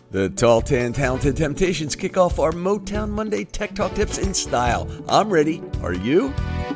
The Tall Tan Talented Temptations kick off our Motown Monday Tech Talk Tips in style. I'm ready. Are you?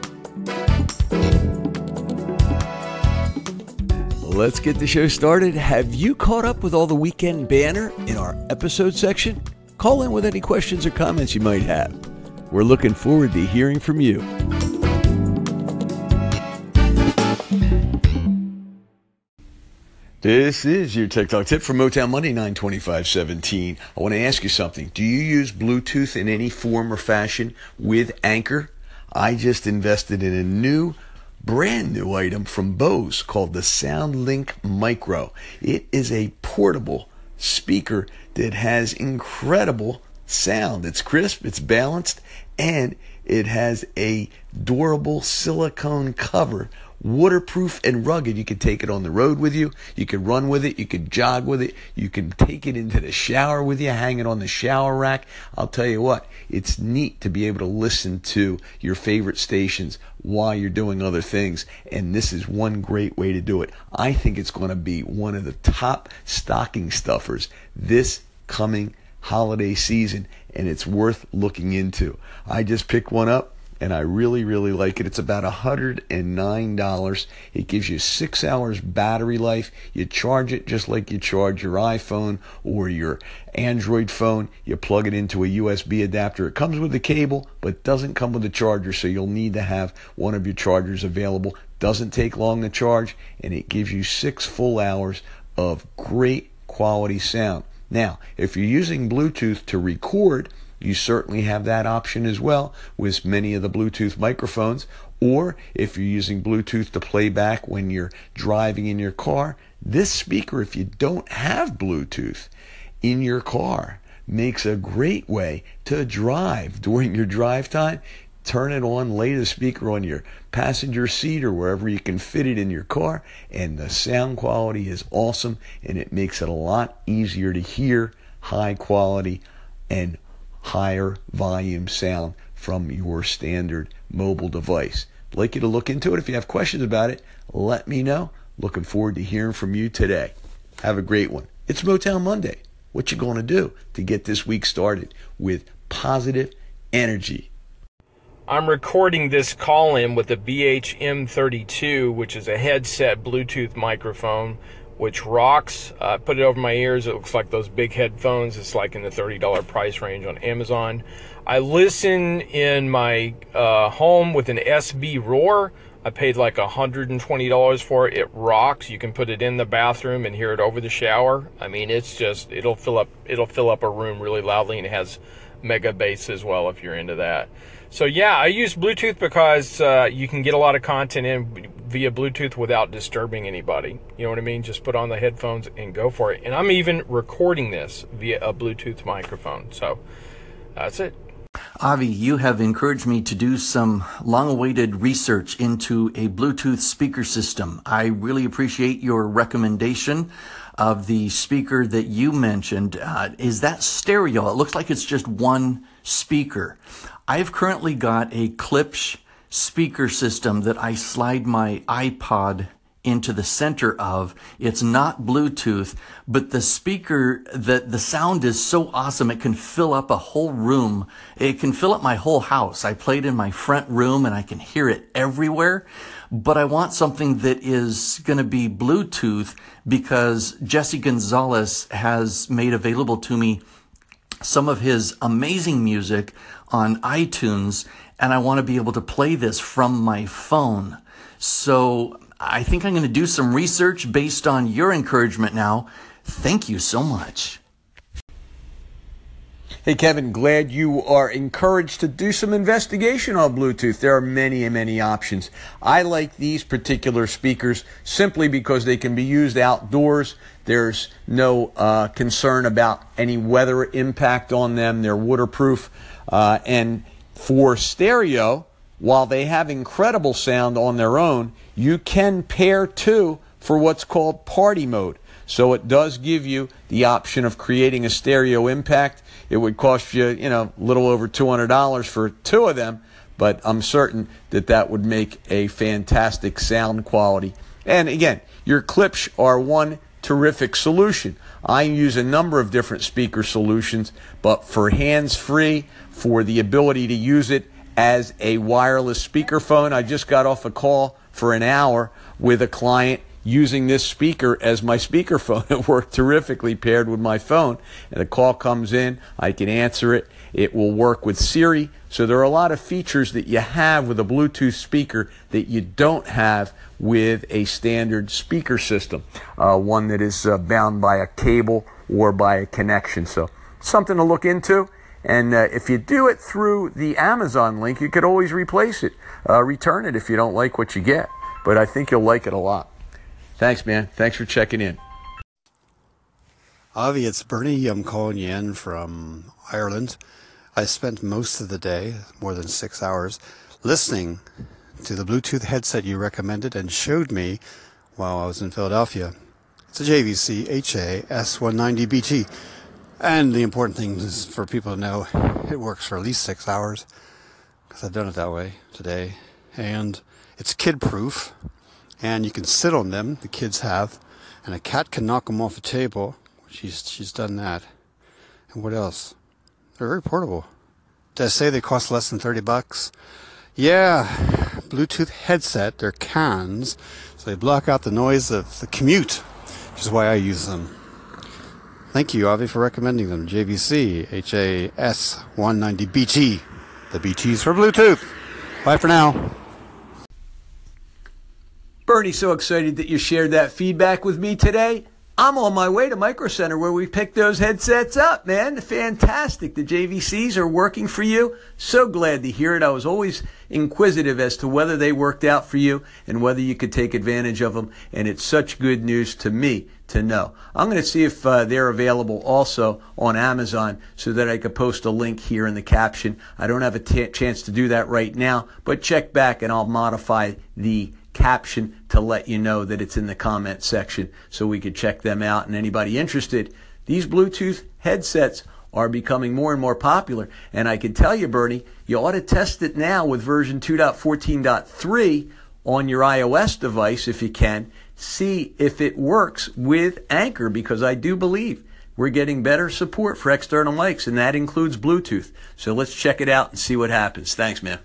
Let's get the show started. Have you caught up with all the weekend banner in our episode section? Call in with any questions or comments you might have. We're looking forward to hearing from you. This is your Tech Talk tip for Motown Monday, 9/25/17. I want to ask you something. Do you use Bluetooth in any form or fashion with Anchor? I just invested in a brand new item from Bose called the SoundLink Micro. It is a portable speaker that has incredible sound. It's crisp, it's balanced, and it has a durable silicone cover, waterproof and rugged. You can take it on the road with you. You can run with it. You can jog with it. You can take it into the shower with you, hang it on the shower rack. I'll tell you what, it's neat to be able to listen to your favorite stations while you're doing other things. And this is one great way to do it. I think it's going to be one of the top stocking stuffers this coming holiday season, and it's worth looking into. I just picked one up, and I really, really like it. It's about $109. It gives you 6 hours battery life. You charge it just like you charge your iPhone or your Android phone. You plug it into a USB adapter. It comes with a cable, but doesn't come with a charger, so you'll need to have one of your chargers available. Doesn't take long to charge, and it gives you 6 full hours of great quality sound. Now, if you're using Bluetooth to record, you certainly have that option as well with many of the Bluetooth microphones. Or if you're using Bluetooth to play back when you're driving in your car, this speaker, if you don't have Bluetooth in your car, makes a great way to drive during your drive time. Turn it on, lay the speaker on your passenger seat or wherever you can fit it in your car, and the sound quality is awesome, and it makes it a lot easier to hear high quality and higher volume sound from your standard mobile device. I'd like you to look into it. If you have questions about it, let me know. Looking forward to hearing from you today. Have a great one. It's Motown Monday. What you going to do to get this week started with positive energy? I'm recording this call-in with a BH-M32, which is a headset Bluetooth microphone, which rocks. I put it over my ears. It looks like those big headphones. It's like in the $30 price range on Amazon. I listen in my home with an SB Roar. I paid like $120 for it. It rocks. You can put it in the bathroom and hear it over the shower. I mean, it's just, it'll fill up a room really loudly, and it has mega bass as well if you're into that. So yeah, I use Bluetooth because you can get a lot of content in via Bluetooth without disturbing anybody. You know what I mean? Just put on the headphones and go for it. And I'm even recording this via a Bluetooth microphone. So that's it. Avi, you have encouraged me to do some long-awaited research into a Bluetooth speaker system. I really appreciate your recommendation of the speaker that you mentioned. Is that stereo? It looks like it's just one speaker. I've currently got a Klipsch speaker system that I slide my iPod into the center of. It's not Bluetooth, but the speaker, the sound is so awesome. It can fill up a whole room. It can fill up my whole house. I play it in my front room and I can hear it everywhere. But I want something that is going to be Bluetooth because Jesse Gonzalez has made available to me some of his amazing music on iTunes, and I want to be able to play this from my phone. So I think I'm going to do some research based on your encouragement now. Thank you so much. Hey, Kevin, glad you are encouraged to do some investigation on Bluetooth. There are many, many options. I like these particular speakers simply because they can be used outdoors. There's no concern about any weather impact on them. They're waterproof. And for stereo, while they have incredible sound on their own, you can pair two for what's called party mode. So it does give you the option of creating a stereo impact. It would cost you, a little over $200 for two of them, but I'm certain that that would make a fantastic sound quality. And again, your Klipsch are one terrific solution. I use a number of different speaker solutions, but for hands-free, for the ability to use it as a wireless speakerphone, I just got off a call for an hour with a client using this speaker as my speakerphone. It worked terrifically paired with my phone. And the call comes in, I can answer it. It will work with Siri. So there are a lot of features that you have with a Bluetooth speaker that you don't have with a standard speaker system, one that is bound by a cable or by a connection. So something to look into. And if you do it through the Amazon link, you could always replace it, return it if you don't like what you get. But I think you'll like it a lot. Thanks, man. Thanks for checking in. Avi, it's Bernie. I'm calling you in from Ireland. I spent most of the day, more than 6 hours, listening to the Bluetooth headset you recommended and showed me while I was in Philadelphia. It's a JVC HA-S190BT. And the important thing is for people to know it works for at least 6 hours, because I've done it that way today. And it's kid-proof, and you can sit on them, the kids have, and a cat can knock them off a table. She's done that. And what else? They're very portable. Did I say they cost less than $30? Yeah, Bluetooth headset, they're cans, so they block out the noise of the commute, which is why I use them. Thank you, Avi, for recommending them. JVC HA-S190BT. The BT's for Bluetooth. Bye for now. Bernie, so excited that you shared that feedback with me today. I'm on my way to Micro Center where we picked those headsets up, man. Fantastic. The JVCs are working for you. So glad to hear it. I was always inquisitive as to whether they worked out for you and whether you could take advantage of them. And it's such good news to me to know. I'm going to see if they're available also on Amazon so that I could post a link here in the caption. I don't have a chance to do that right now, but check back and I'll modify the caption to let you know that it's in the comment section so we could check them out. And anybody interested, these Bluetooth headsets are becoming more and more popular. And I can tell you, Bernie, you ought to test it now with version 2.14.3 on your iOS device if you can. See if it works with Anchor, because I do believe we're getting better support for external mics, and that includes Bluetooth. So let's check it out and see what happens. Thanks, man.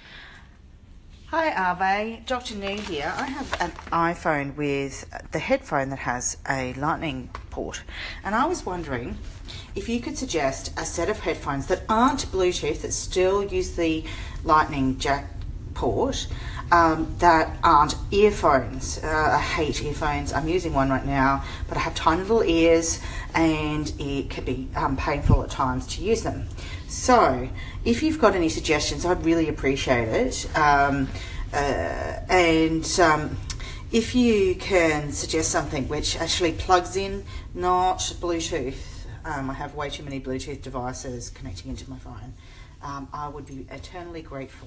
Hi Arve, Dr. Nee here. I have an iPhone with the headphone that has a lightning port, and I was wondering if you could suggest a set of headphones that aren't Bluetooth, that still use the lightning jack port, that aren't earphones. I hate earphones. I'm using one right now, but I have tiny little ears and it can be painful at times to use them. So if you've got any suggestions, I'd really appreciate it. If you can suggest something which actually plugs in, not Bluetooth. I have way too many Bluetooth devices connecting into my phone. I would be eternally grateful.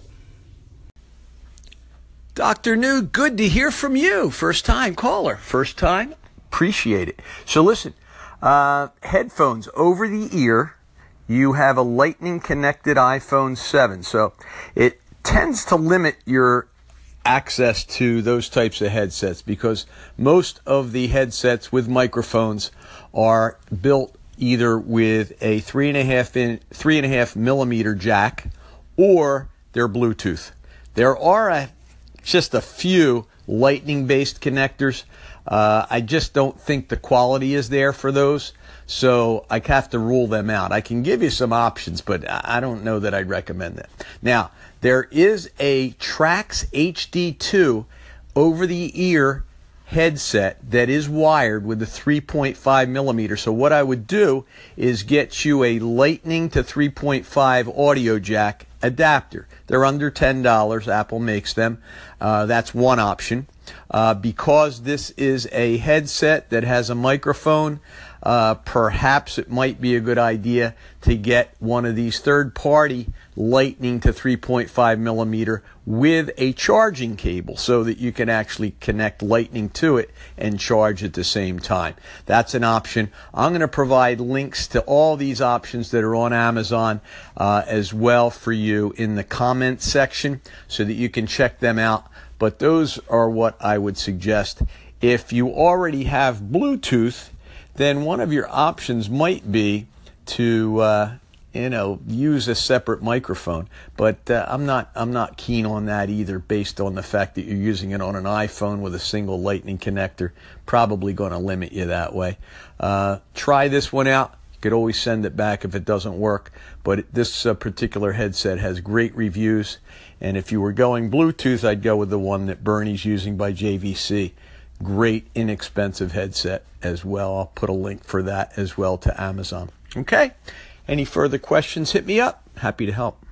Dr. New, good to hear from you. First time caller. First time? Appreciate it. So listen, headphones over the ear. You have a lightning connected iPhone 7. So it tends to limit your access to those types of headsets because most of the headsets with microphones are built either with a 3.5 millimeter jack or they're Bluetooth. There are just a few lightning-based connectors. I just don't think the quality is there for those, so I have to rule them out. I can give you some options, but I don't know that I'd recommend that. Now, there is a Trax HD2 over-the-ear headset that is wired with the 3.5 millimeter. So what I would do is get you a Lightning to 3.5 audio jack adapter. They're under $10. Apple makes them. That's one option. Because this is a headset that has a microphone, perhaps it might be a good idea to get one of these third-party Lightning to 3.5 millimeter with a charging cable so that you can actually connect Lightning to it and charge at the same time. That's an option. I'm going to provide links to all these options that are on Amazon as well for you in the comments section so that you can check them out. But those are what I would suggest. If you already have Bluetooth, then one of your options might be to use a separate microphone. But I'm not keen on that either, based on the fact that you're using it on an iPhone with a single Lightning connector. Probably going to limit you that way. Try this one out. You could always send it back if it doesn't work. But this particular headset has great reviews. And if you were going Bluetooth, I'd go with the one that Bernie's using by JVC. Great, inexpensive headset as well. I'll put a link for that as well to Amazon. Okay? Any further questions, hit me up. Happy to help.